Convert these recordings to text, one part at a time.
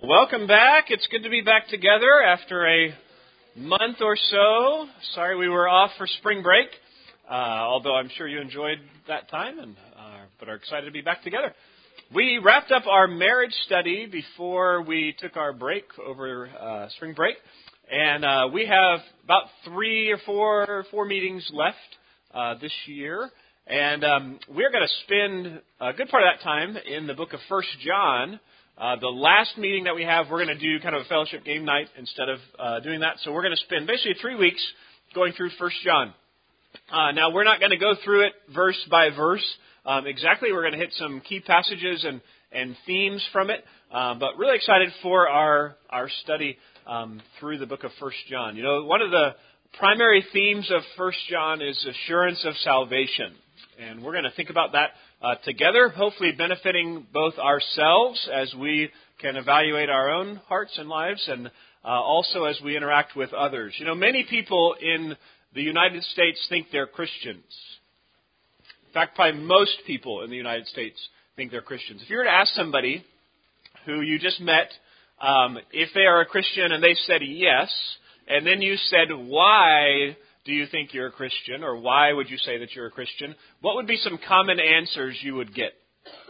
Welcome back. It's good to be back together after a month or so. Sorry we were off for spring break, although I'm sure you enjoyed that time, but are excited to be back together. We wrapped up our marriage study before we took our break over spring break, and we have about 3 or 4 meetings left this year. And we're going to spend a good part of that time in the book of 1 John. The last meeting that we have, we're going to do kind of a fellowship game night instead of doing that. So we're going to spend basically 3 weeks going through 1 John. Now, we're not going to go through it verse by verse exactly. We're going to hit some key passages and themes from it. But really excited for our study through the book of 1 John. You know, one of the primary themes of 1 John is assurance of salvation. And we're going to think about that together, hopefully benefiting both ourselves as we can evaluate our own hearts and lives, and also as we interact with others. You know, many people in the United States think they're Christians. In fact, probably most people in the United States think they're Christians. If you were to ask somebody who you just met if they are a Christian and they said yes, and then you said, why do you think you're a Christian, or why would you say that you're a Christian? What would be some common answers you would get?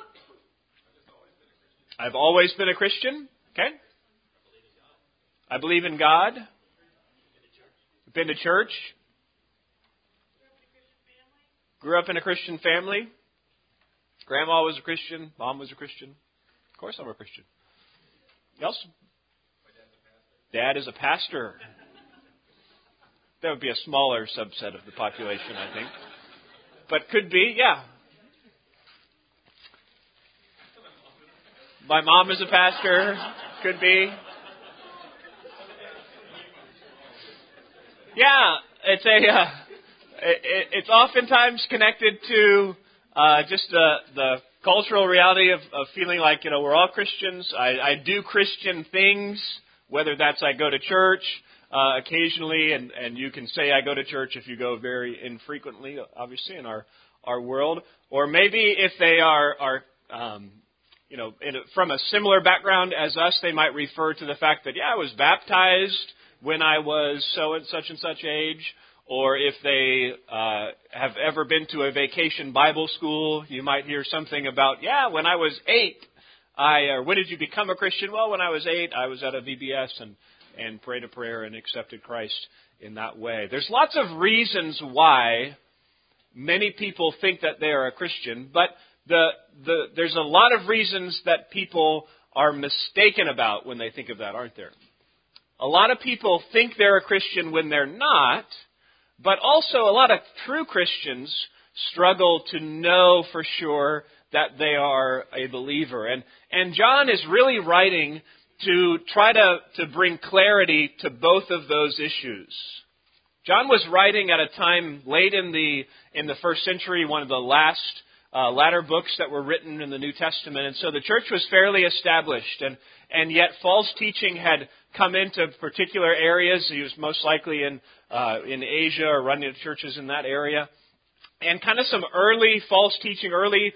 I've always been a Christian. Okay. I believe in God. Been to church. Grew up in a Christian family. Grandma was a Christian. Mom was a Christian. Of course I'm a Christian. Else? Dad is a pastor. That would be a smaller subset of the population, I think. But could be, yeah. My mom is a pastor. Could be. Yeah, it's oftentimes connected to just the cultural reality of feeling like, you know, we're all Christians. I do Christian things, whether that's I go to church occasionally, and you can say I go to church if you go very infrequently, obviously, in our world. Or maybe if they are from a similar background as us, they might refer to the fact that, I was baptized when I was such and such age. Or if they have ever been to a vacation Bible school, you might hear something about, when I was 8, or when did you become a Christian? Well, when I was 8, I was at a VBS and prayed a prayer and accepted Christ in that way. There's lots of reasons why many people think that they are a Christian, but there's a lot of reasons that people are mistaken about when they think of that, aren't there? A lot of people think they're a Christian when they're not, but also a lot of true Christians struggle to know for sure that they are a believer. And John is really writing to try to bring clarity to both of those issues. John was writing at a time late in the first century, one of the latter books that were written in the New Testament, and so the church was fairly established, and yet false teaching had come into particular areas. He was most likely in Asia or running churches in that area, and kind of some early false teaching, early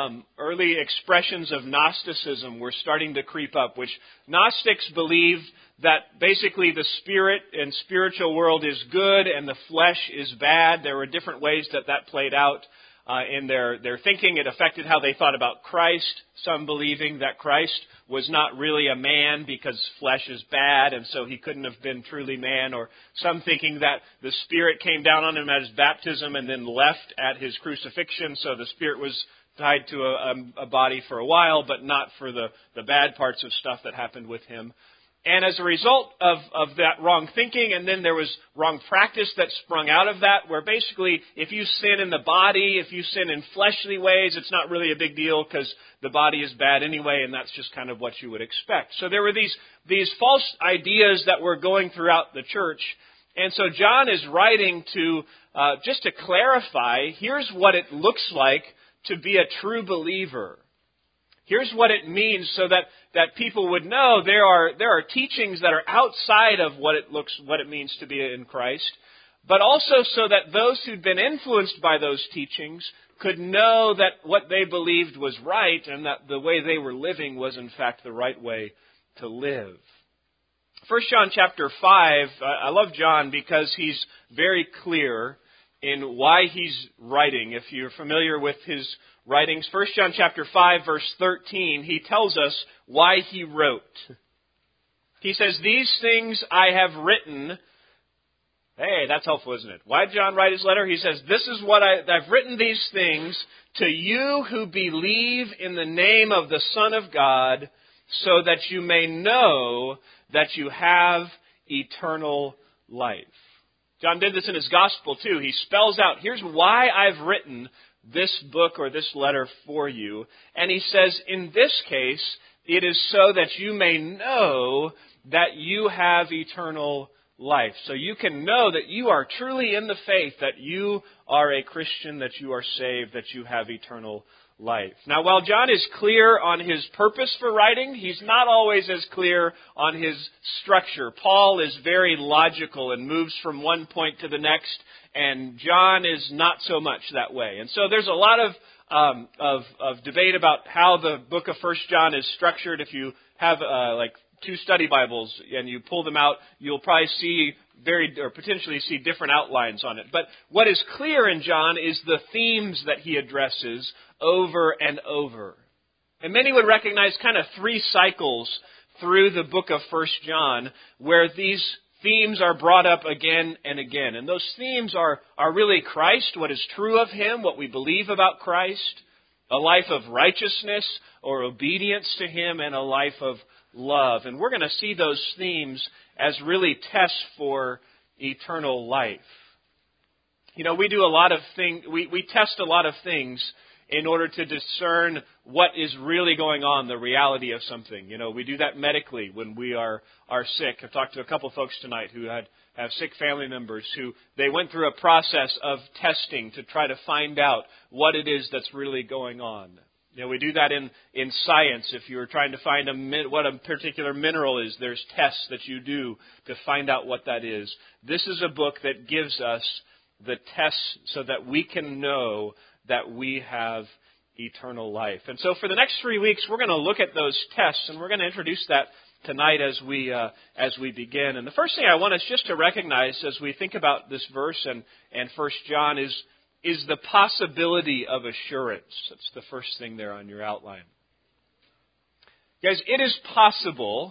expressions of Gnosticism were starting to creep up, which Gnostics believed that basically the spirit and spiritual world is good and the flesh is bad. There were different ways that played out in their thinking. It affected how they thought about Christ, some believing that Christ was not really a man because flesh is bad and so he couldn't have been truly man, or some thinking that the Spirit came down on him at his baptism and then left at his crucifixion, so the Spirit was tied to a body for a while, but not for the bad parts of stuff that happened with him. And as a result of that wrong thinking, and then there was wrong practice that sprung out of that, where basically if you sin in the body, if you sin in fleshly ways, it's not really a big deal because the body is bad anyway, and that's just kind of what you would expect. So there were these false ideas that were going throughout the church. And so John is writing to just to clarify, here's what it looks like to be a true believer. Here's what it means so that people would know there are teachings that are outside of what it means to be in Christ, but also so that those who'd been influenced by those teachings could know that what they believed was right and that the way they were living was in fact the right way to live. 1 John chapter 5, I love John because he's very clear in why he's writing. If you're familiar with his writings, 1 John chapter 5, verse 13, he tells us why he wrote. He says, "These things I have written." Hey, that's helpful, isn't it? Why did John write his letter? He says, "This is what I've written these things to you who believe in the name of the Son of God, so that you may know that you have eternal life." John did this in his gospel too. He spells out, here's why I've written this book or this letter for you. And he says, in this case, it is so that you may know that you have eternal life. So you can know that you are truly in the faith, that you are a Christian, that you are saved, that you have eternal life. Now, while John is clear on his purpose for writing, he's not always as clear on his structure. Paul is very logical and moves from one point to the next, and John is not so much that way. And so there's a lot of debate about how the book of 1 John is structured. If you have like 2 study Bibles and you pull them out, you'll probably see potentially see different outlines on it. But what is clear in John is the themes that he addresses over and over. And many would recognize kind of 3 cycles through the book of 1 John where these themes are brought up again and again. And those themes are really Christ, what is true of Him, what we believe about Christ, a life of righteousness or obedience to Him, and a life of love. And we're going to see those themes as really tests for eternal life. You know, we do a lot of things, we test a lot of things in order to discern what is really going on, the reality of something. You know, we do that medically when we are sick. I've talked to a couple folks tonight who have sick family members who they went through a process of testing to try to find out what it is that's really going on. You know, we do that in science. If you're trying to find what a particular mineral is, there's tests that you do to find out what that is. This is a book that gives us the tests so that we can know that we have eternal life. And so for the next 3 weeks, we're going to look at those tests, and we're going to introduce that tonight as we begin. And the first thing I want us just to recognize as we think about this verse and 1 John is the possibility of assurance. That's the first thing there on your outline. Guys, it is possible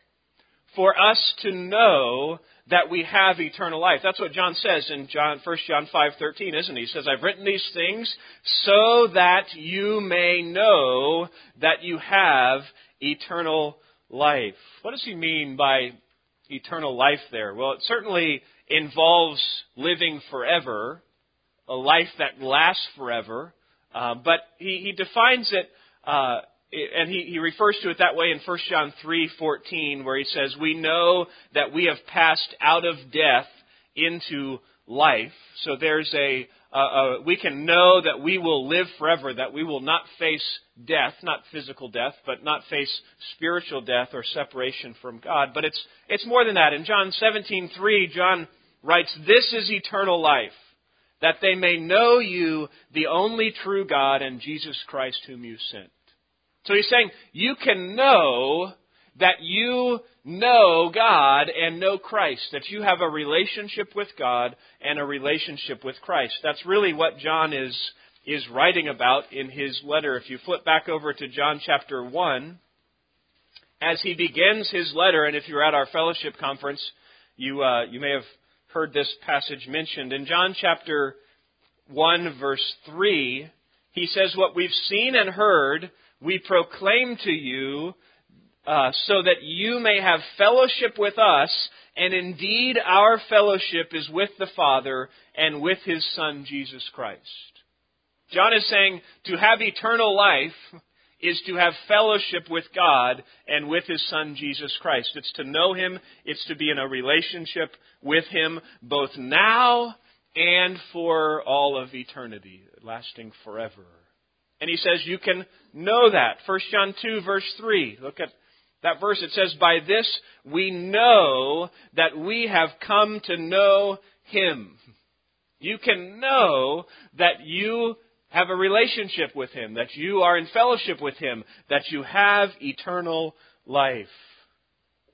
for us to know that we have eternal life. That's what John says in 1 John 5:13, isn't he? He says, "I've written these things so that you may know that you have eternal life." What does he mean by eternal life there? Well, it certainly involves living forever, a life that lasts forever. But he defines it, and he refers to it that way in 1 John 3:14, where he says, "We know that we have passed out of death into life." So there's we can know that we will live forever, that we will not face death, not physical death, but not face spiritual death or separation from God. But it's more than that. In John 17:3, John writes, "This is eternal life, that they may know you, the only true God, and Jesus Christ whom you sent." So he's saying, you can know that you know God and know Christ, that you have a relationship with God and a relationship with Christ. That's really what John is writing about in his letter. If you flip back over to John chapter 1, as he begins his letter, and if you're at our fellowship conference, you may have heard this passage mentioned. In John chapter 1, verse 3, he says, "What we've seen and heard, we proclaim to you, so that you may have fellowship with us, and indeed our fellowship is with the Father and with His Son, Jesus Christ." John is saying to have eternal life is to have fellowship with God and with His Son, Jesus Christ. It's to know Him. It's to be in a relationship with Him, both now and for all of eternity, lasting forever. And he says you can know that. 1 John 2, verse 3. Look at that verse. It says, "By this we know that we have come to know Him." You can know that you have a relationship with Him, that you are in fellowship with Him, that you have eternal life.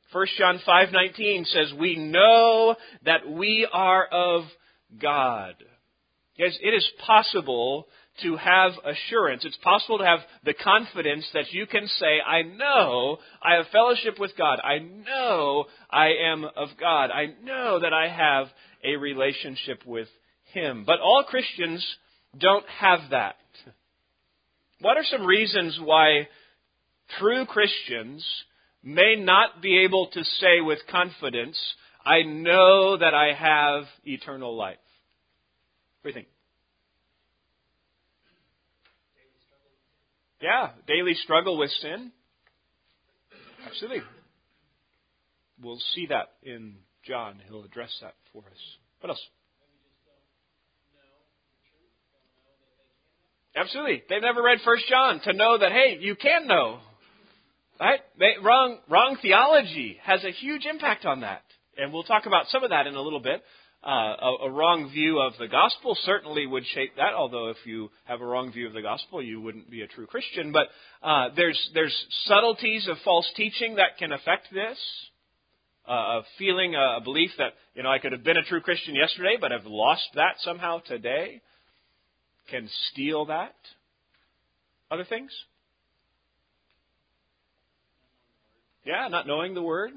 1 John 5:19 says, we know that we are of God. Yes, it is possible to have assurance. It's possible to have the confidence that you can say, I know I have fellowship with God. I know I am of God. I know that I have a relationship with Him. But all Christians don't have that. What are some reasons why true Christians may not be able to say with confidence, I know that I have eternal life? What do you think? Yeah, daily struggle with sin. Absolutely. We'll see that in John. He'll address that for us. What else? Absolutely. They've never read 1 John to know that, hey, you can know. Right? Wrong theology has a huge impact on that. And we'll talk about some of that in a little bit. A wrong view of the gospel certainly would shape that, although if you have a wrong view of the gospel, you wouldn't be a true Christian. But there's subtleties of false teaching that can affect this. A feeling, a belief that, I could have been a true Christian yesterday, but have lost that somehow today, can steal that. Other things? Yeah, not knowing the Word.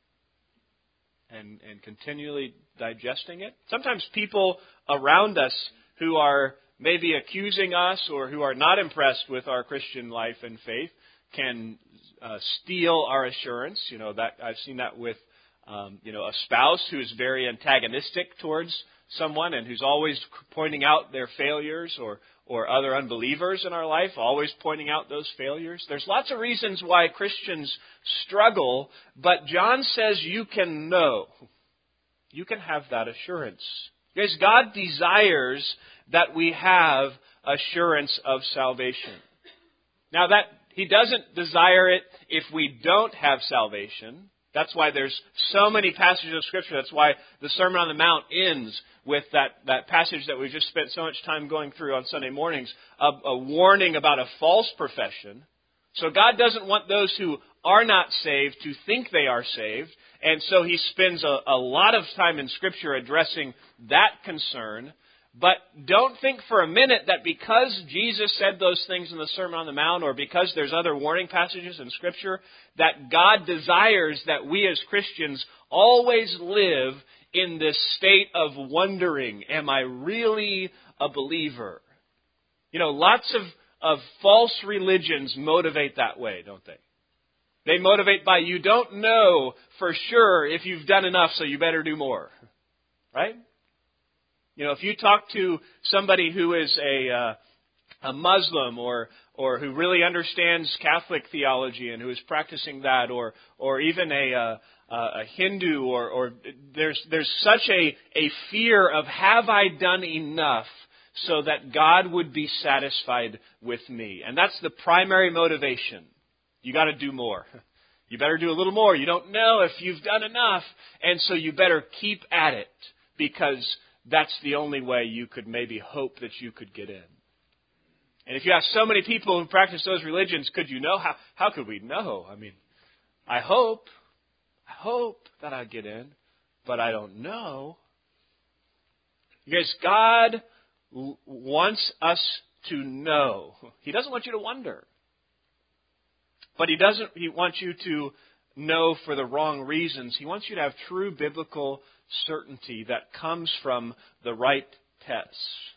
And continually digesting it. Sometimes people around us who are maybe accusing us or who are not impressed with our Christian life and faith can steal our assurance. That I've seen that with a spouse who is very antagonistic towards someone and who's always pointing out their failures, or other unbelievers in our life, always pointing out those failures. There's lots of reasons why Christians struggle, but John says you can know. You can have that assurance. Because God desires that we have assurance of salvation. Now that He doesn't desire it if we don't have salvation. That's why there's so many passages of Scripture. That's why the Sermon on the Mount ends with that passage that we've just spent so much time going through on Sunday mornings, a warning about a false profession. So God doesn't want those who are not saved to think they are saved. And so He spends a lot of time in Scripture addressing that concern. But don't think for a minute that because Jesus said those things in the Sermon on the Mount, or because there's other warning passages in Scripture, that God desires that we as Christians always live in this state of wondering, am I really a believer? Lots of false religions motivate that way, don't they? They motivate by, you don't know for sure if you've done enough, so you better do more. Right? If you talk to somebody who is a Muslim or who really understands Catholic theology and who is practicing that, or even a Hindu, or there's such a fear of, have I done enough so that God would be satisfied with me? And that's the primary motivation. You got to do more. You better do a little more. You don't know if you've done enough, and so you better keep at it, because that's the only way you could maybe hope that you could get in. And if you have so many people who practice those religions, could you know? How could we know? I hope that I get in, but I don't know. Because God wants us to know. He doesn't want you to wonder. But He wants you to know for the wrong reasons. He wants you to have true biblical certainty that comes from the right tests.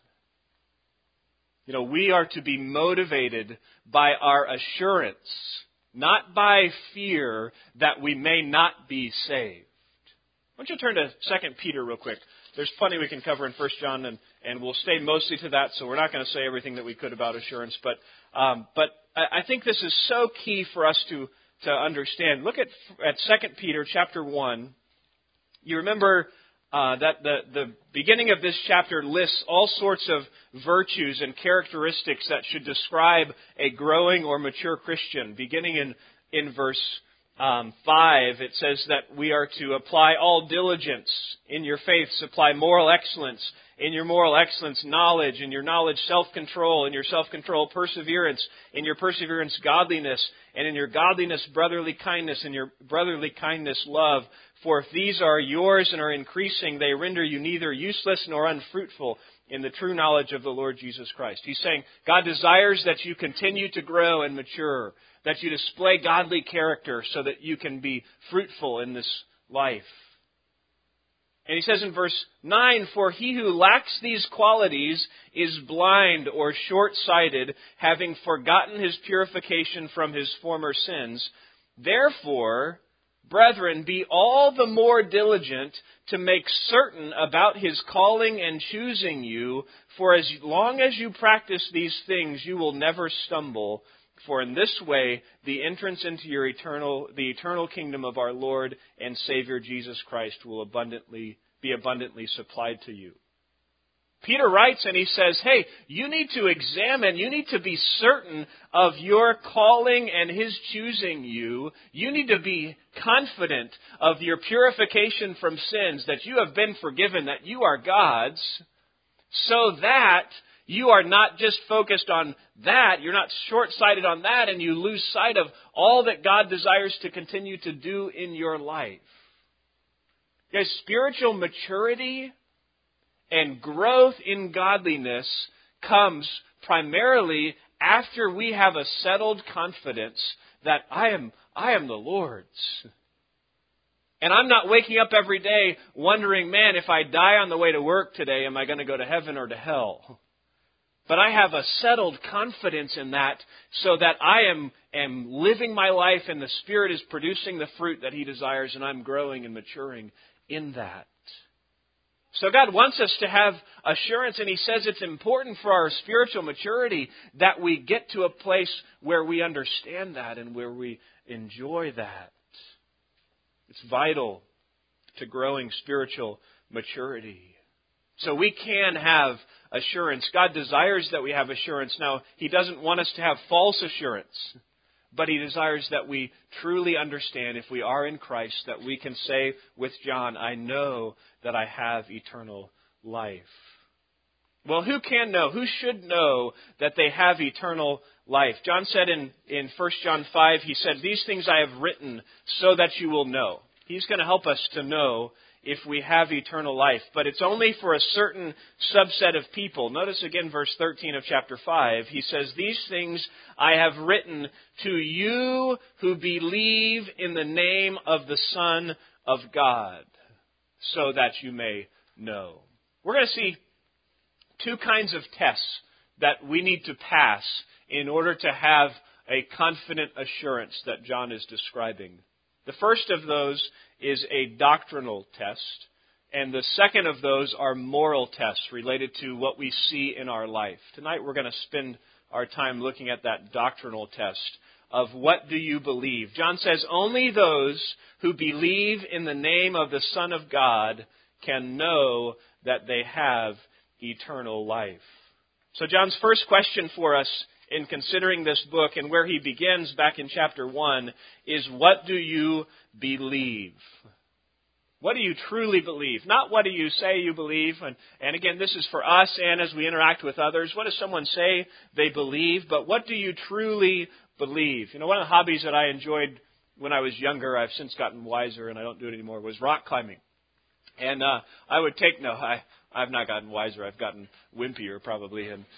We are to be motivated by our assurance, not by fear that we may not be saved. Why don't you turn to 2 Peter real quick? There's plenty we can cover in 1 John, and we'll stay mostly to that, so we're not going to say everything that we could about assurance. But I think this is so key for us to understand. Look at 2 Peter chapter 1. You remember that the beginning of this chapter lists all sorts of virtues and characteristics that should describe a growing or mature Christian. Beginning in verse 5, it says that we are to apply all diligence in your faith, supply moral excellence, in your moral excellence, knowledge, in your knowledge, self-control, in your self-control, perseverance, in your perseverance, godliness, and in your godliness, brotherly kindness, in your brotherly kindness, love. For if these are yours and are increasing, they render you neither useless nor unfruitful in the true knowledge of the Lord Jesus Christ. He's saying God desires that you continue to grow and mature, that you display godly character so that you can be fruitful in this life. And he says in verse 9, for he who lacks these qualities is blind or short-sighted, having forgotten his purification from his former sins. Therefore, brethren, be all the more diligent to make certain about his calling and choosing you, for as long as you practice these things, you will never stumble. For in this way, the entrance into the eternal kingdom of our Lord and Savior Jesus Christ will be abundantly supplied to you. Peter writes and he says, hey, you need to examine, you need to be certain of your calling and His choosing you. You need to be confident of your purification from sins, that you have been forgiven, that you are God's, so that you are not just focused on that, you're not short-sighted on that, and you lose sight of all that God desires to continue to do in your life. Guys, spiritual maturity and growth in godliness comes primarily after we have a settled confidence that I am the Lord's. And I'm not waking up every day wondering, man, if I die on the way to work today, am I going to go to heaven or to hell? But I have a settled confidence in that so that I am living my life and the Spirit is producing the fruit that He desires and I'm growing and maturing in that. So God wants us to have assurance, and He says it's important for our spiritual maturity that we get to a place where we understand that and where we enjoy that. It's vital to growing spiritual maturity. So we can have assurance. God desires that we have assurance. Now, He doesn't want us to have false assurance, but He desires that we truly understand, if we are in Christ, that we can say with John, I know that I have eternal life. Well, who can know? Who should know that they have eternal life? John said in 1 John 5, he said, these things I have written so that you will know. He's going to help us to know if we have eternal life. But it's only for a certain subset of people. Notice again verse 13 of chapter 5. He says, these things I have written to you who believe in the name of the Son of God, so that you may know. We're going to see two kinds of tests that we need to pass in order to have a confident assurance that John is describing. The first of those is a doctrinal test, and the second of those are moral tests related to what we see in our life. Tonight we're going to spend our time looking at that doctrinal test of what do you believe. John says only those who believe in the name of the Son of God can know that they have eternal life. So John's first question for us in considering this book, and where he begins back in chapter 1, is what do you believe? What do you truly believe? Not what do you say you believe. And again, this is for us and as we interact with others. What does someone say they believe? But what do you truly believe? You know, one of the hobbies that I enjoyed when I was younger, I've since gotten wiser and I don't do it anymore, was rock climbing. And I would take, I've not gotten wiser. I've gotten wimpier probably in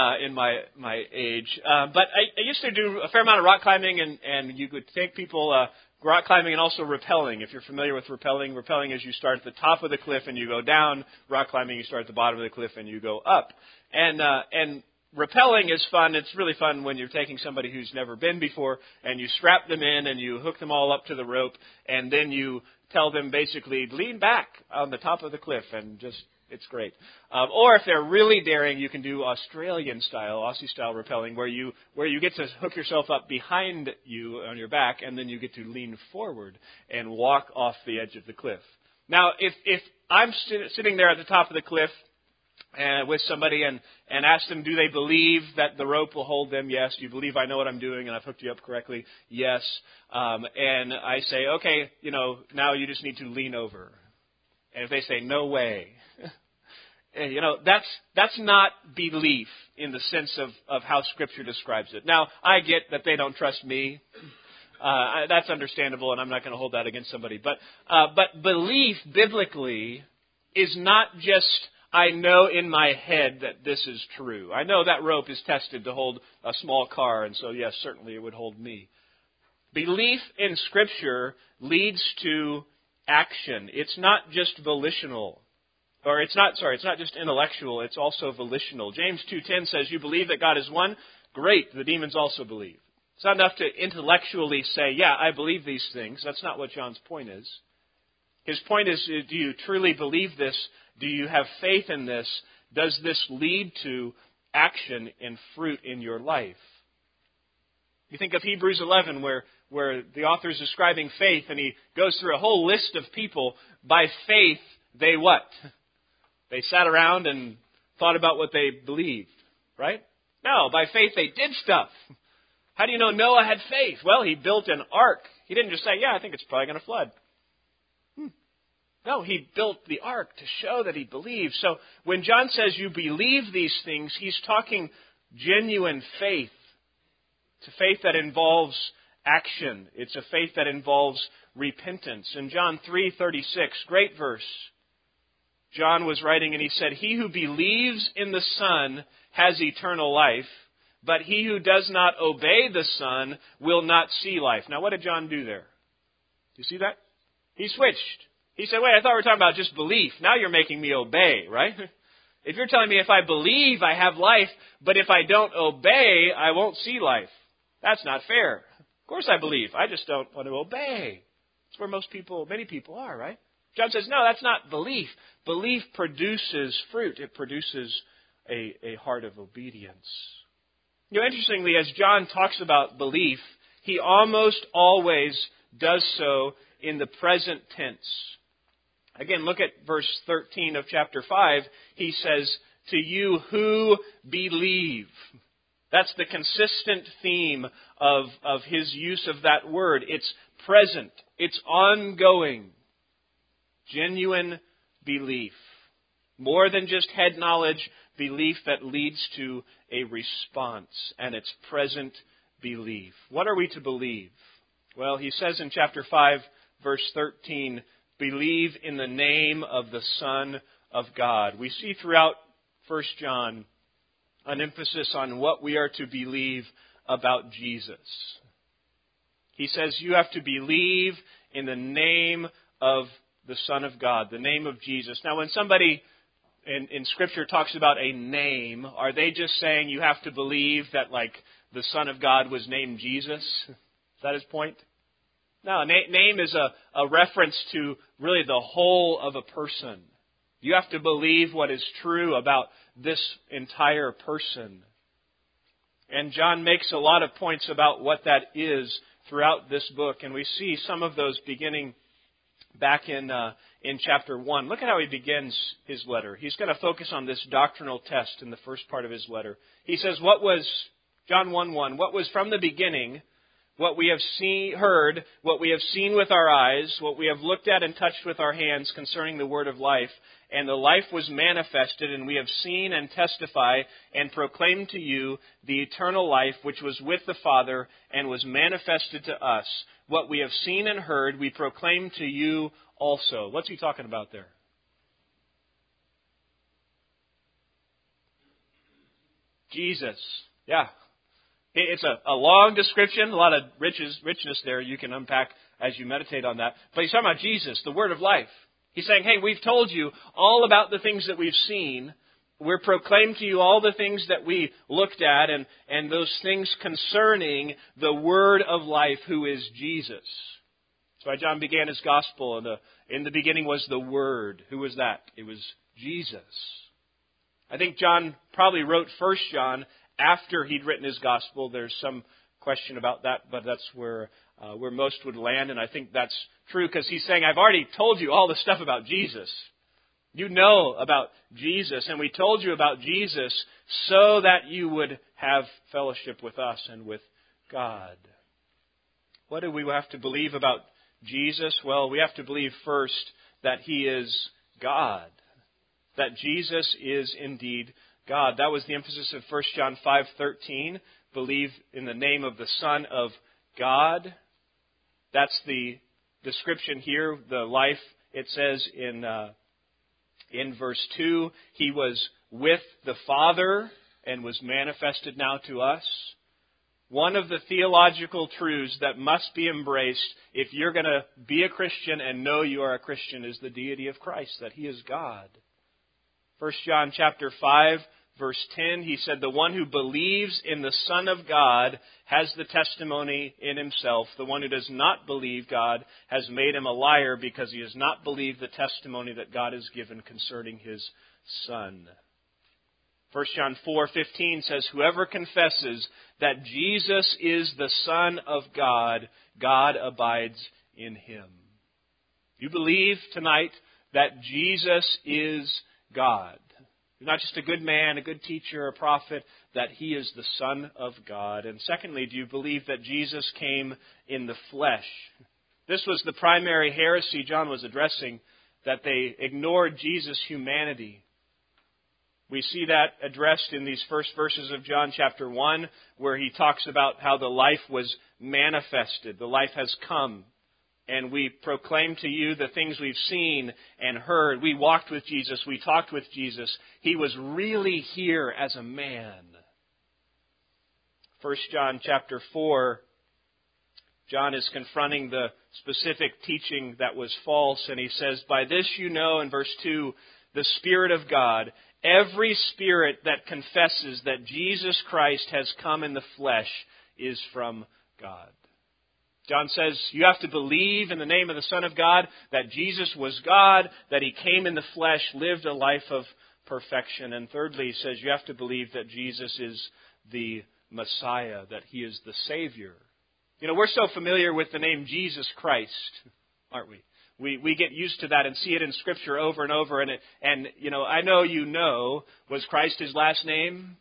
my age. But I used to do a fair amount of rock climbing, and you could take people rock climbing and also rappelling. If you're familiar with rappelling is you start at the top of the cliff and you go down. Rock climbing, you start at the bottom of the cliff and you go up. And rappelling is fun. It's really fun when you're taking somebody who's never been before and you strap them in and you hook them all up to the rope, and then you tell them basically lean back on the top of the cliff and just, it's great. Or if they're really daring, you can do Aussie style rappelling, where you get to hook yourself up behind you on your back, and then you get to lean forward and walk off the edge of the cliff. Now, if I'm sitting there at the top of the cliff with somebody and ask them, do they believe that the rope will hold them? Yes. Do you believe I know what I'm doing and I've hooked you up correctly? Yes. And I say, okay, now you just need to lean over. And if they say, no way, That's not belief in the sense of how Scripture describes it. Now, I get that they don't trust me. That's understandable, and I'm not going to hold that against somebody. But belief, biblically, is not just, I know in my head that this is true. I know that rope is tested to hold a small car, and so, yes, certainly it would hold me. Belief in Scripture leads to action. It's not just volitional. Or it's not just intellectual, it's also volitional. James 2:10 says, you believe that God is one? Great, the demons also believe. It's not enough to intellectually say, yeah, I believe these things. That's not what John's point is. His point is, do you truly believe this? Do you have faith in this? Does this lead to action and fruit in your life? You think of Hebrews 11, where the author is describing faith, and he goes through a whole list of people. By faith, they what? They sat around and thought about what they believed, right? No, by faith they did stuff. How do you know Noah had faith? Well, he built an ark. He didn't just say, yeah, I think it's probably going to flood. No, he built the ark to show that he believed. So when John says you believe these things, he's talking genuine faith. It's a faith that involves action. It's a faith that involves repentance. In John 3:36, great verse, John was writing and he said, he who believes in the Son has eternal life, but he who does not obey the Son will not see life. Now what did John do there? Do you see that? He switched. He said, wait, I thought we were talking about just belief. Now you're making me obey, right? If you're telling me if I believe I have life, but if I don't obey, I won't see life. That's not fair. Of course I believe. I just don't want to obey. That's where many people are, right? John says, no, that's not belief. Belief produces fruit. It produces a heart of obedience. Interestingly, as John talks about belief, he almost always does so in the present tense. Again, look at verse 13 of chapter 5. He says, to you who believe. That's the consistent theme of his use of that word. It's present. It's ongoing. Genuine belief. More than just head knowledge, belief that leads to a response. And it's present belief. What are we to believe? Well, he says in chapter 5, verse 13, believe in the name of the Son of God. We see throughout 1 John an emphasis on what we are to believe about Jesus. He says you have to believe in the name of the Son of God, the name of Jesus. Now, when somebody in Scripture talks about a name, are they just saying you have to believe that, like, the Son of God was named Jesus? Is that his point? No, name is a reference to really the whole of a person. You have to believe what is true about this entire person. And John makes a lot of points about what that is throughout this book. And we see some of those beginning back in chapter 1. Look at how he begins his letter. He's going to focus on this doctrinal test in the first part of his letter. He says, John 1:1, what was from the beginning, what we have heard, what we have seen with our eyes, what we have looked at and touched with our hands concerning the word of life. And the life was manifested, and we have seen and testify and proclaim to you the eternal life which was with the Father and was manifested to us. What we have seen and heard, we proclaim to you also. What's he talking about there? Jesus. Yeah. It's a long description, a lot of richness there you can unpack as you meditate on that. But he's talking about Jesus, the Word of life. He's saying, hey, we've told you all about the things that we've seen. We're proclaimed to you all the things that we looked at and those things concerning the Word of life, who is Jesus. That's why John began his gospel. And in the beginning was the Word. Who was that? It was Jesus. I think John probably wrote 1 John after he'd written his gospel. There's some question about that, but that's where most would land, and I think that's true because he's saying, I've already told you all the stuff about Jesus. You know about Jesus, and we told you about Jesus so that you would have fellowship with us and with God. What do we have to believe about Jesus? Well, we have to believe first that He is God. that Jesus is indeed God. That was the emphasis of 1 John 5:13. Believe in the name of the Son of God. That's the description here, the life. It says in verse 2, He was with the Father and was manifested now to us. One of the theological truths that must be embraced if you're going to be a Christian and know you are a Christian is the deity of Christ, that He is God. 1 John chapter 5, verse 10, he said, the one who believes in the Son of God has the testimony in himself. The one who does not believe God has made him a liar because he has not believed the testimony that God has given concerning His Son. 1 John 4:15 says, whoever confesses that Jesus is the Son of God, God abides in him. You believe tonight that Jesus is God. He's not just a good man, a good teacher, a prophet, that He is the Son of God. And secondly, do you believe that Jesus came in the flesh? This was the primary heresy John was addressing, that they ignored Jesus' humanity. We see that addressed in these first verses of John chapter 1, where he talks about how the life was manifested. The life has come. And we proclaim to you the things we've seen and heard. We walked with Jesus. We talked with Jesus. He was really here as a man. 1 John chapter 4, John is confronting the specific teaching that was false. And he says, by this you know, in verse 2, the Spirit of God. Every spirit that confesses that Jesus Christ has come in the flesh is from God. John says you have to believe in the name of the Son of God, that Jesus was God, that He came in the flesh, lived a life of perfection. And thirdly, he says you have to believe that Jesus is the Messiah, that He is the Savior. You know, we're so familiar with the name Jesus Christ, aren't we? We get used to that and see it in Scripture over and over. And you know, I know you know, was Christ His last name?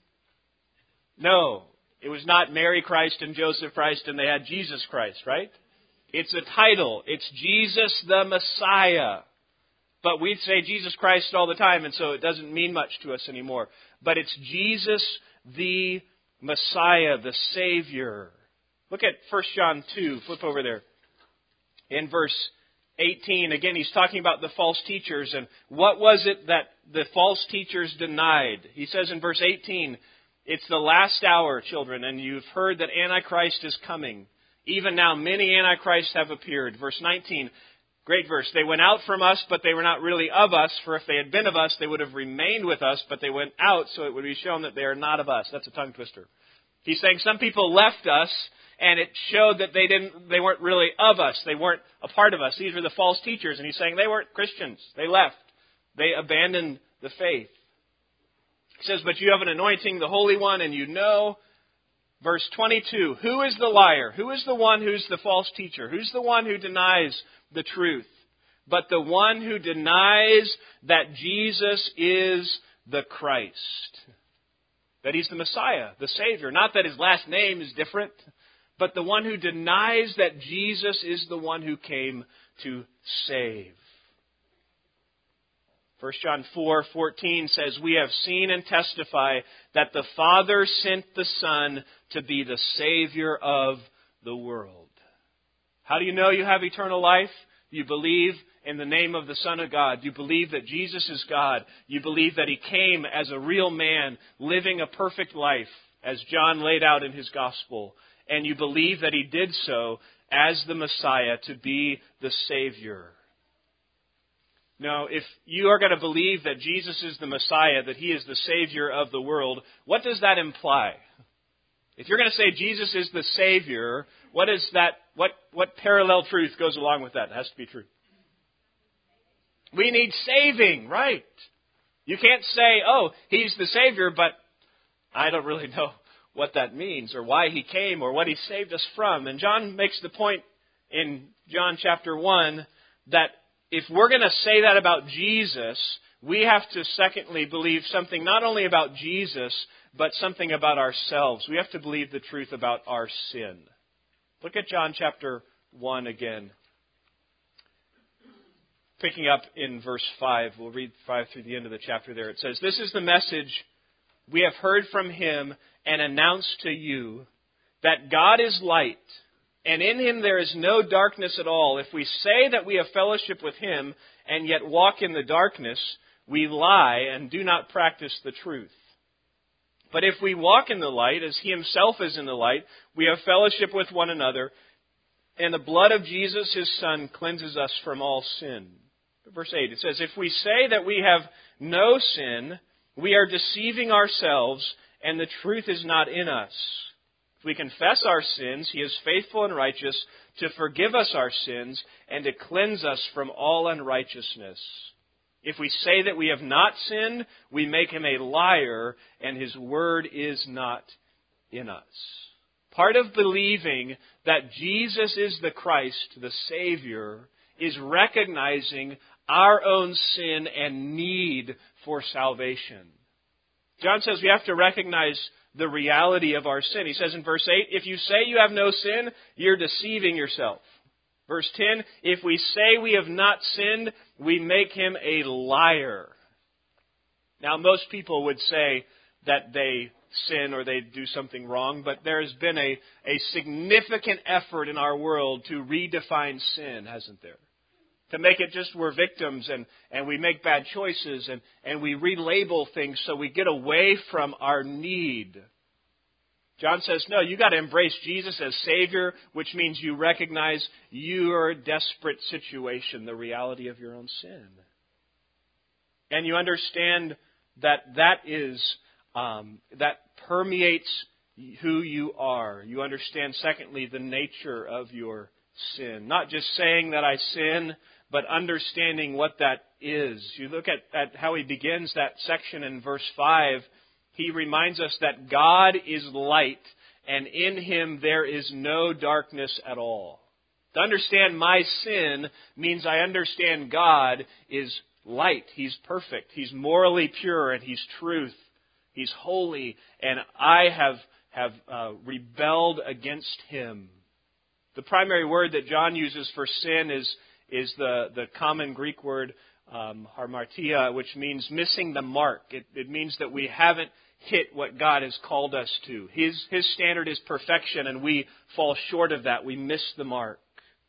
No. It was not Mary Christ and Joseph Christ and they had Jesus Christ, right? It's a title. It's Jesus the Messiah. But we say Jesus Christ all the time, and so it doesn't mean much to us anymore. But it's Jesus the Messiah, the Savior. Look at 1 John 2. Flip over there. In verse 18, again, he's talking about the false teachers. And what was it that the false teachers denied? He says in verse 18, it's the last hour, children, and you've heard that Antichrist is coming. Even now, many Antichrists have appeared. Verse 19, great verse. They went out from us, but they were not really of us. For if they had been of us, they would have remained with us. But they went out, so it would be shown that they are not of us. That's a tongue twister. He's saying some people left us, and it showed that they weren't really of us. They weren't a part of us. These were the false teachers. And he's saying they weren't Christians. They left. They abandoned the faith. He says, but you have an anointing, the Holy One, and you know. Verse 22, who is the liar? Who is the one who's the false teacher? Who's the one who denies the truth? But the one who denies that Jesus is the Christ. That He's the Messiah, the Savior. Not that His last name is different, but the one who denies that Jesus is the one who came to save. 1 John 4:14 says, we have seen and testify that the Father sent the Son to be the Savior of the world. How do you know you have eternal life? You believe in the name of the Son of God. You believe that Jesus is God. You believe that He came as a real man, living a perfect life, as John laid out in his Gospel. And you believe that He did so as the Messiah to be the Savior. Now, if you are going to believe that Jesus is the Messiah, that He is the Savior of the world, what does that imply? If you're going to say Jesus is the Savior, what is that? What parallel truth goes along with that? It has to be true. We need saving, right? You can't say, oh, He's the Savior, but I don't really know what that means or why He came or what He saved us from. And John makes the point in John chapter 1 that if we're going to say that about Jesus, we have to secondly believe something not only about Jesus, but something about ourselves. We have to believe the truth about our sin. Look at John chapter 1 again. Picking up in verse 5, we'll read 5 through the end of the chapter there. It says, "This is the message we have heard from Him and announced to you, that God is light, and in Him there is no darkness at all. If we say that we have fellowship with Him and yet walk in the darkness, we lie and do not practice the truth. But if we walk in the light, as He Himself is in the light, we have fellowship with one another, and the blood of Jesus, His Son, cleanses us from all sin." Verse 8, it says, "If we say that we have no sin, we are deceiving ourselves, and the truth is not in us. If we confess our sins, He is faithful and righteous to forgive us our sins and to cleanse us from all unrighteousness. If we say that we have not sinned, we make Him a liar, and His word is not in us." Part of believing that Jesus is the Christ, the Savior, is recognizing our own sin and need for salvation. John says we have to recognize the reality of our sin. He says in verse 8, "If you say you have no sin, you're deceiving yourself." Verse 10, "If we say we have not sinned, we make Him a liar." Now, most people would say that they sin or they do something wrong, but there has been a significant effort in our world to redefine sin, hasn't there? To make it just we're victims and we make bad choices and we relabel things so we get away from our need. John says, no, you got to embrace Jesus as Savior, which means you recognize your desperate situation, the reality of your own sin. And you understand that permeates who you are. You understand, secondly, the nature of your sin. Not just saying that I sin, but understanding what that is. You look at how he begins that section in verse 5. He reminds us that God is light, and in Him there is no darkness at all. To understand my sin means I understand God is light. He's perfect. He's morally pure, and He's truth. He's holy, and I have rebelled against Him. The primary word that John uses for sin is the common Greek word hamartia, which means missing the mark. It means that we haven't hit what God has called us to. His standard is perfection, and we fall short of that. We miss the mark.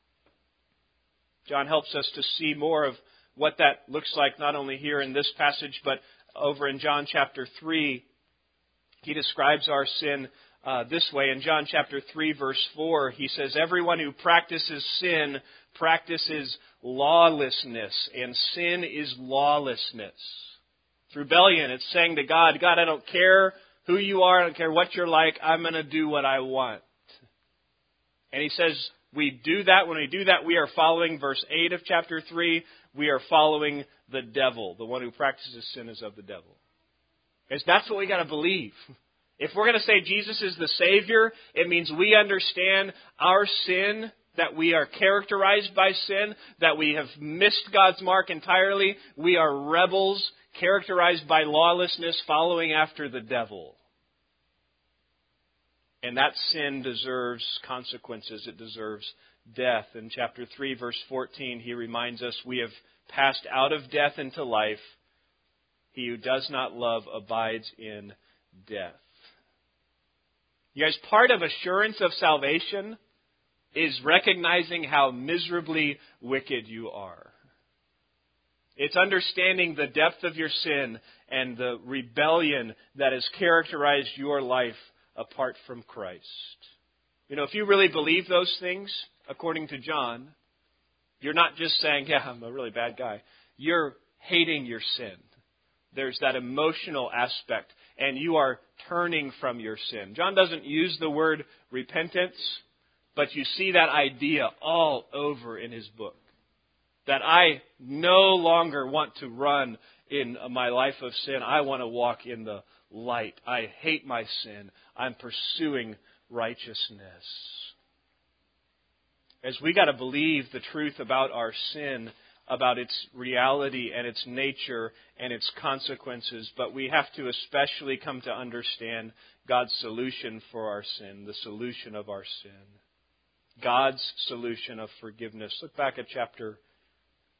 John helps us to see more of what that looks like, not only here in this passage, but over in John chapter 3. He describes our sin this way. In John chapter 3, verse 4, he says, "Everyone who practices sin practices lawlessness, and sin is lawlessness." It's rebellion. It's saying to God, God, I don't care who you are. I don't care what you're like. I'm going to do what I want. And he says we do that. When we do that, we are following verse 8 of chapter 3. We are following the devil. The one who practices sin is of the devil. Because that's what we got to believe. If we're going to say Jesus is the Savior, it means we understand our sin, that we are characterized by sin, that we have missed God's mark entirely. We are rebels, characterized by lawlessness, following after the devil. And that sin deserves consequences. It deserves death. In chapter 3, verse 14, he reminds us we have passed out of death into life. He who does not love abides in death. You guys, part of assurance of salvation is recognizing how miserably wicked you are. It's understanding the depth of your sin and the rebellion that has characterized your life apart from Christ. You know, if you really believe those things, according to John, you're not just saying, yeah, I'm a really bad guy. You're hating your sin. There's that emotional aspect, and you are turning from your sin. John doesn't use the word repentance, but you see that idea all over in his book. That I no longer want to run in my life of sin. I want to walk in the light. I hate my sin. I'm pursuing righteousness. As we got to believe the truth about our sin, about its reality and its nature and its consequences, but we have to especially come to understand God's solution for our sin, the solution of our sin. God's solution of forgiveness. Look back at chapter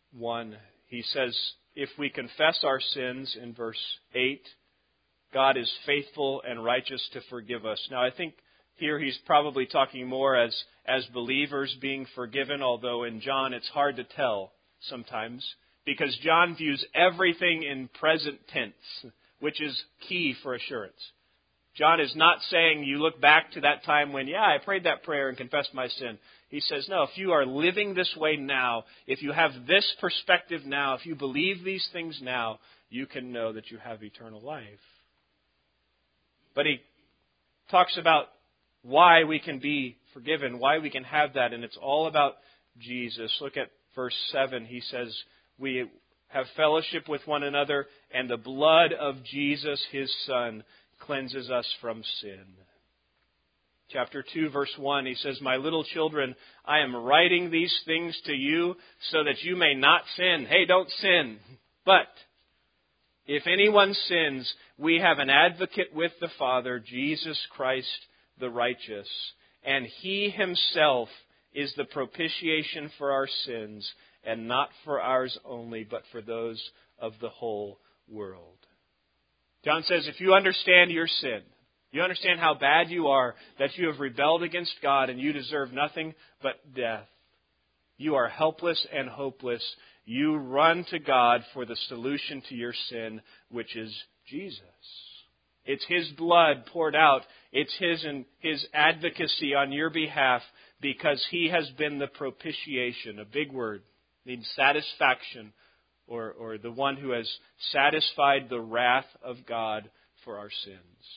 1. He says, if we confess our sins, in verse 8, God is faithful and righteous to forgive us. Now, I think here he's probably talking more as believers being forgiven, although in John it's hard to tell sometimes, because John views everything in present tense, which is key for assurance. John is not saying you look back to that time when, I prayed that prayer and confessed my sin. He says, no, if you are living this way now, if you have this perspective now, if you believe these things now, you can know that you have eternal life. But he talks about why we can be forgiven, why we can have that, and it's all about Jesus. Look at verse 7. He says, we have fellowship with one another, and the blood of Jesus, His Son, cleanses us from sin. Chapter 2, verse 1, he says, my little children, I am writing these things to you so that you may not sin. Hey, don't sin. But if anyone sins, we have an advocate with the Father, Jesus Christ the righteous. And He Himself is the propitiation for our sins, and not for ours only, but for those of the whole world. John says, if you understand your sin, you understand how bad you are, that you have rebelled against God and you deserve nothing but death. You are helpless and hopeless. You run to God for the solution to your sin, which is Jesus. It's His blood poured out. It's His advocacy on your behalf because He has been the propitiation. A big word. Means satisfaction, or the one who has satisfied the wrath of God for our sins.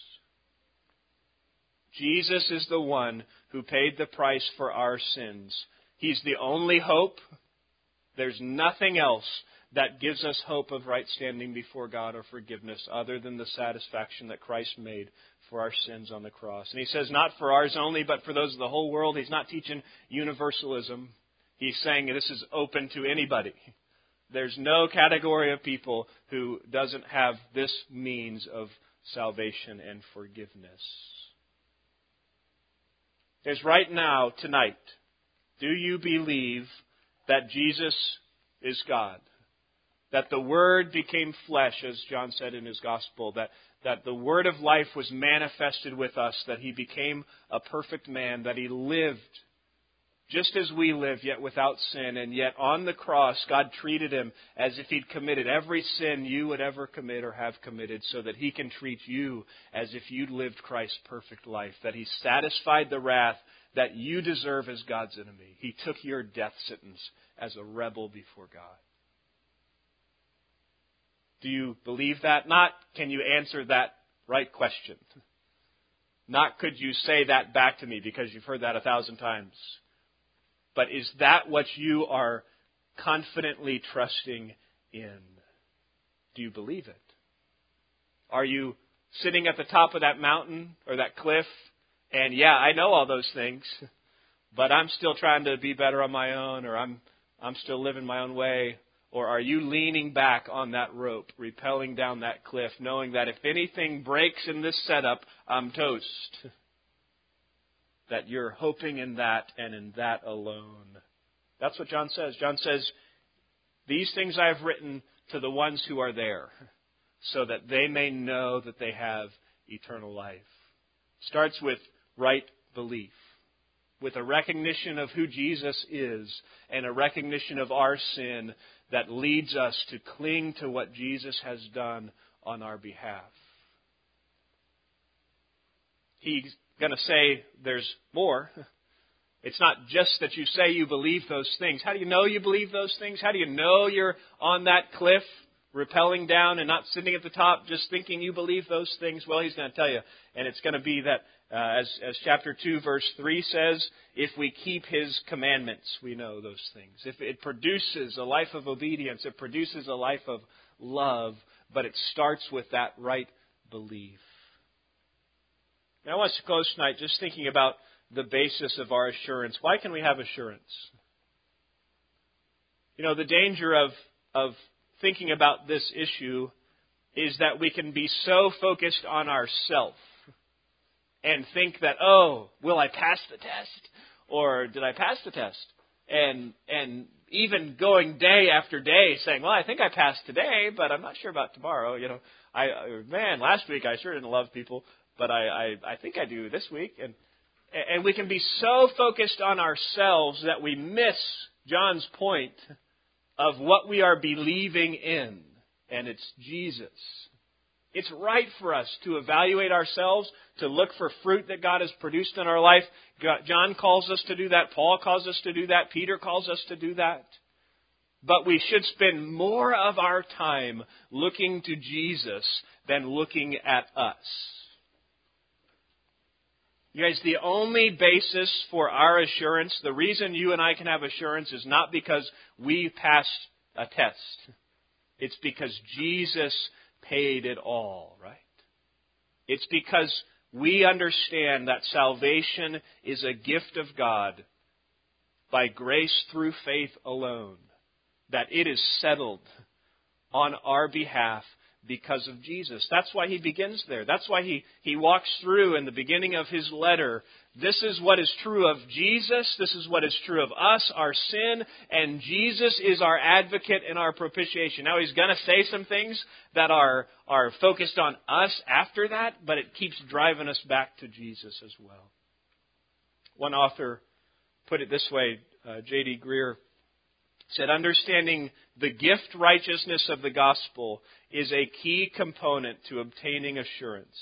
Jesus is the one who paid the price for our sins. He's the only hope. There's nothing else that gives us hope of right standing before God or forgiveness other than the satisfaction that Christ made for our sins on the cross. And He says not for ours only, but for those of the whole world. He's not teaching universalism. He's saying this is open to anybody. There's no category of people who doesn't have this means of salvation and forgiveness. Is right now, tonight, do you believe that Jesus is God? That the Word became flesh, as John said in his Gospel, that the Word of life was manifested with us, that He became a perfect man, that He lived just as we live, yet without sin, and yet on the cross, God treated Him as if He'd committed every sin you would ever commit or have committed, so that He can treat you as if you'd lived Christ's perfect life, that He satisfied the wrath that you deserve as God's enemy. He took your death sentence as a rebel before God. Do you believe that? Not can you answer that right question. Not could you say that back to me because you've heard that 1,000 times. But is that what you are confidently trusting in? Do you believe it? Are you sitting at the top of that mountain or that cliff and, I know all those things, but I'm still trying to be better on my own, or I'm still living my own way? Or are you leaning back on that rope, rappelling down that cliff, knowing that if anything breaks in this setup, I'm toast? That you're hoping in that and in that alone. That's what John says. John says, these things I have written to the ones who are there, so that they may know that they have eternal life. Starts with right belief, with a recognition of who Jesus is and a recognition of our sin that leads us to cling to what Jesus has done on our behalf. He's going to say there's more. It's not just that you say you believe those things. How do you know you believe those things? How do you know you're on that cliff, rappelling down and not sitting at the top just thinking you believe those things? Well, He's going to tell you. And it's going to be that, as chapter 2, verse 3 says, if we keep His commandments, we know those things. If it produces a life of obedience, it produces a life of love, but it starts with that right belief. Now, I want us to close tonight just thinking about the basis of our assurance. Why can we have assurance? The danger of thinking about this issue is that we can be so focused on ourself and think that, will I pass the test? Or did I pass the test? And even going day after day saying, well, I think I passed today, but I'm not sure about tomorrow. Last week I sure didn't love people, but I think I do this week. And we can be so focused on ourselves that we miss John's point of what we are believing in, and it's Jesus. It's right for us to evaluate ourselves, to look for fruit that God has produced in our life. John calls us to do that. Paul calls us to do that. Peter calls us to do that. But we should spend more of our time looking to Jesus than looking at us. You guys, the only basis for our assurance, the reason you and I can have assurance is not because we passed a test. It's because Jesus paid it all, right? It's because we understand that salvation is a gift of God by grace through faith alone, that it is settled on our behalf because of Jesus. That's why he begins there. That's why he walks through in the beginning of his letter. This is what is true of Jesus. This is what is true of us, our sin. And Jesus is our advocate and our propitiation. Now he's going to say some things that are focused on us after that, but it keeps driving us back to Jesus as well. One author put it this way, J.D. Greer said, understanding the gift righteousness of the gospel is a key component to obtaining assurance.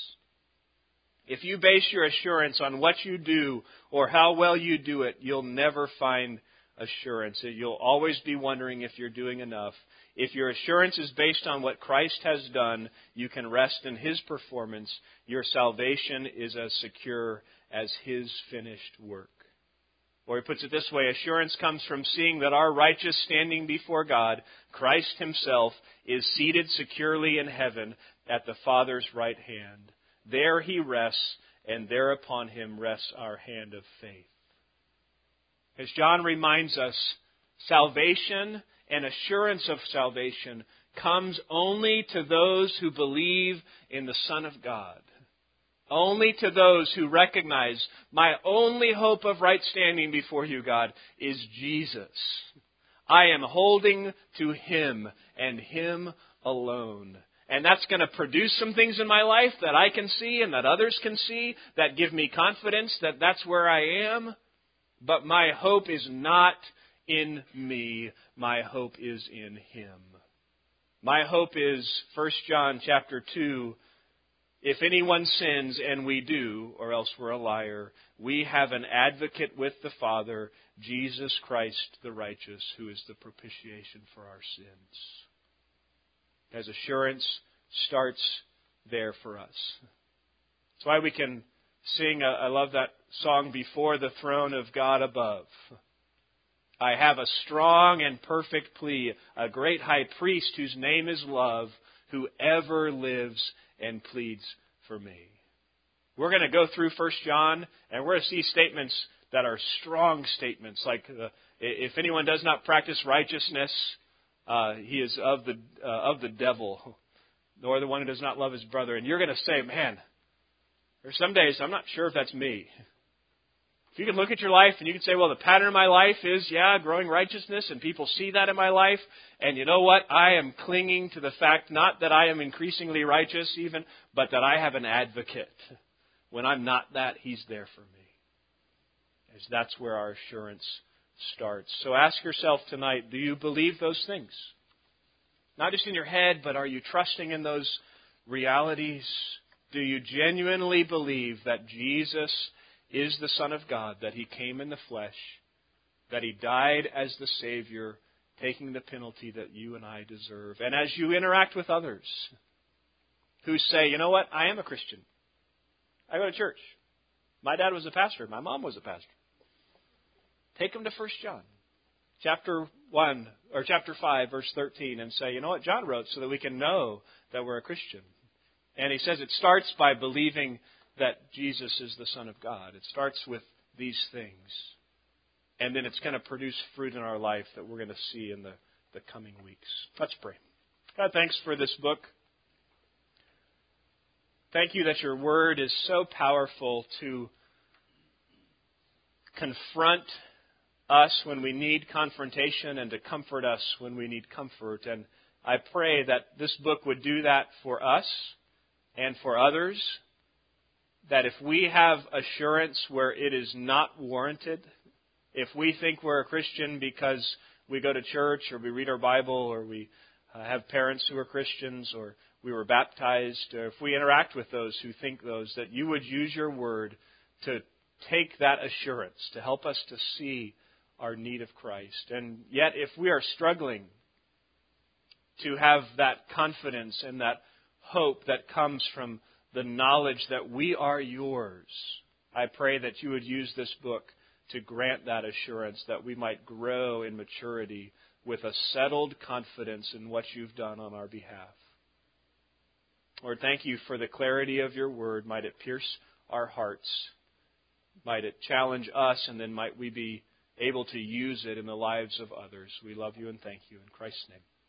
If you base your assurance on what you do or how well you do it, you'll never find assurance. You'll always be wondering if you're doing enough. If your assurance is based on what Christ has done, you can rest in His performance. Your salvation is as secure as His finished work. Or he puts it this way, assurance comes from seeing that our righteous standing before God, Christ Himself, is seated securely in heaven at the Father's right hand. There He rests, and there upon Him rests our hand of faith. As John reminds us, salvation and assurance of salvation comes only to those who believe in the Son of God. Only to those who recognize my only hope of right standing before you, God, is Jesus. I am holding to Him and Him alone. And that's going to produce some things in my life that I can see and that others can see that give me confidence that that's where I am. But my hope is not in me. My hope is in Him. My hope is 1 John chapter 2. If anyone sins, and we do, or else we're a liar, we have an advocate with the Father, Jesus Christ the righteous, who is the propitiation for our sins. As assurance starts there for us. That's why we can sing, I love that song, Before the Throne of God Above. I have a strong and perfect plea, a great high priest whose name is love, who ever lives and pleads for me. We're going to go through 1 John, and we're going to see statements that are strong statements, like if anyone does not practice righteousness, he is of the devil, nor the one who does not love his brother. And you're going to say, man, there's some days I'm not sure if that's me. If you can look at your life and you can say, well, the pattern of my life is, growing righteousness, and people see that in my life. And you know what? I am clinging to the fact not that I am increasingly righteous even, but that I have an advocate. When I'm not that, He's there for me. As that's where our assurance starts. So ask yourself tonight, do you believe those things? Not just in your head, but are you trusting in those realities? Do you genuinely believe that Jesus is the Son of God, that He came in the flesh, that He died as the Savior, taking the penalty that you and I deserve? And as you interact with others who say, you know what, I am a Christian. I go to church. My dad was a pastor. My mom was a pastor. Take them to 1 John, chapter 1, or chapter 5, verse 13, and say, you know what, John wrote so that we can know that we're a Christian. And he says it starts by believing that Jesus is the Son of God. It starts with these things. And then it's going to produce fruit in our life that we're going to see in the coming weeks. Let's pray. God, thanks for this book. Thank you that your word is so powerful to confront us when we need confrontation and to comfort us when we need comfort. And I pray that this book would do that for us and for others, that if we have assurance where it is not warranted, if we think we're a Christian because we go to church or we read our Bible or we have parents who are Christians or we were baptized, or if we interact with those who think those, that you would use your word to take that assurance, to help us to see our need of Christ. And yet, if we are struggling to have that confidence and that hope that comes from the knowledge that we are yours, I pray that you would use this book to grant that assurance, that we might grow in maturity with a settled confidence in what you've done on our behalf. Lord, thank you for the clarity of your word. Might it pierce our hearts. Might it challenge us, and then might we be able to use it in the lives of others. We love you and thank you. In Christ's name.